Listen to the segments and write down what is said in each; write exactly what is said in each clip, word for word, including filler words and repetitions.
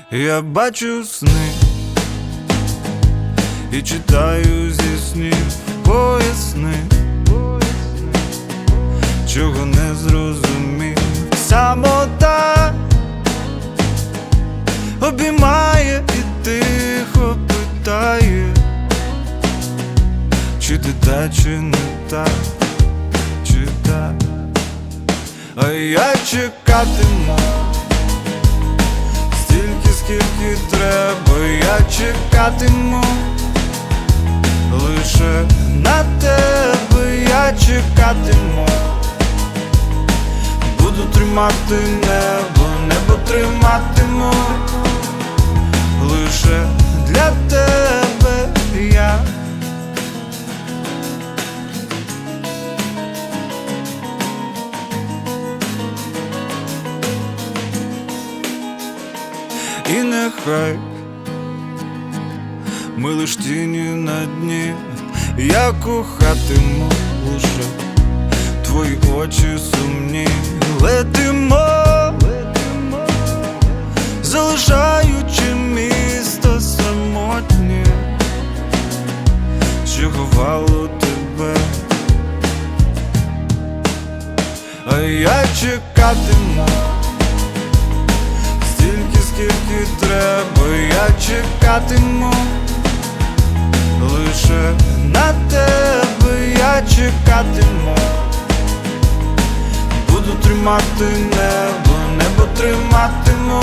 Я бачу сни і читаю зі снів, поясни, чого не зрозумів. Самота обіймає і тихо питає, чи ти та, чи не та, чи та. А я чекатиму стільки, скільки треба. Я чекатиму лише на тебе. Я чекатиму, буду тримати небо, небо триматиму лише для тебе я. І нехай ми лиш тіні на дні, я кохатиму лише твої очі сумні. Летимо, залишаючи місто самотнє, що ховало тебе. А я чекатиму стільки, скільки треба. Я чекатиму лише на тебе. Я чекатиму, буду тримати небо, небо триматиму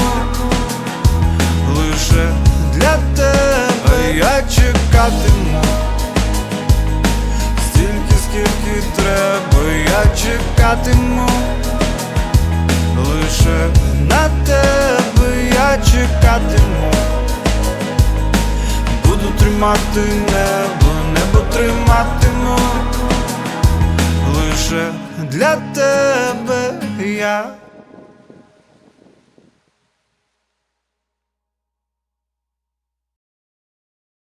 лише для тебе. Я чекатиму стільки, скільки треба. Я чекатиму лише на тебе. Я чекатиму, буду тримати небо, небо триматиму лише для тебе я.